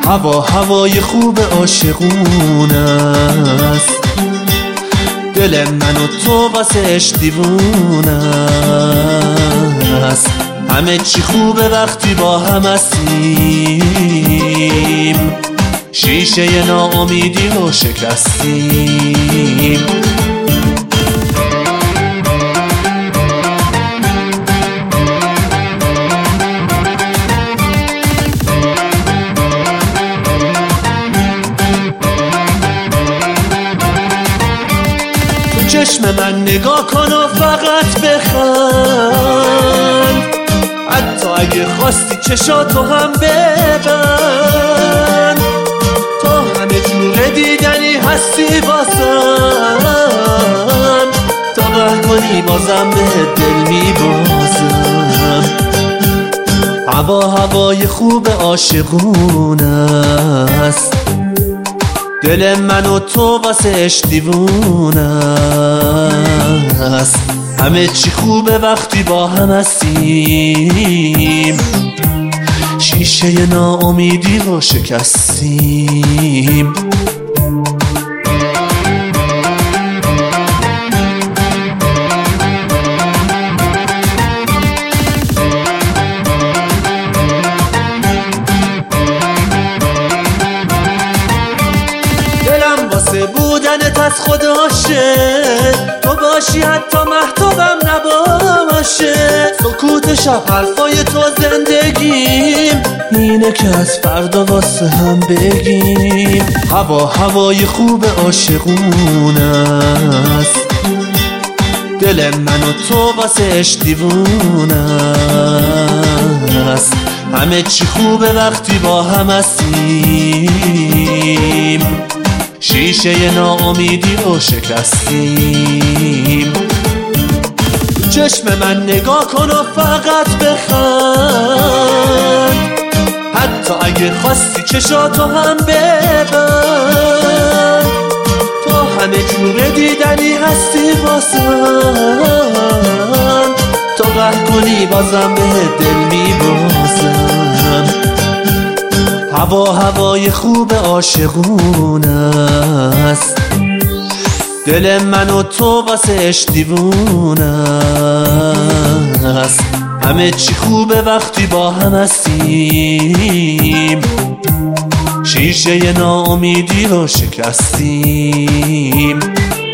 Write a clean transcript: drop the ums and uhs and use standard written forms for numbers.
هوای خوب عاشقونه است، دل من و تو واسش دیوونه است. همه چی خوبه وقتی با هم هستیم، شیشه ناامیدی رو شکستیم. چشم من نگاه کن و فقط بخند، حتی اگه خواستی چشاتو هم ببند. تو همه جور دیدنی هستی بازم، تا قهر کنی بازم به دل میبازم. هوای خوب عاشقونه است، دل من و تو واسش دیوونه است. همه چی خوبه وقتی با هم هستیم، شیشه ناامیدی رو شکستیم. بودنت از خداشه، تو باشی حتی مهتابم نباشه. سکوت شب حرفای تو زندگیم، اینه که از فردا واسه هم بگیم. هوای خوب عاشقونه است، دل من و تو واسش دیوونه است. همه چی خوبه وقتی با هم هستیم، شیشه ناامیدی رو شکستیم. چشم من نگاه کن و فقط بخند، حتی اگه خواستی چشاتو هم ببند. تو همه جور دیدنی هستی بازم، تا قهر کنی بازم به دل میبازم. هوای خوب عاشقونه است، دل من و تو واسش دیوونه است. همه چی خوبه وقتی با هم هستیم، شیشه ناامیدی رو شکستیم.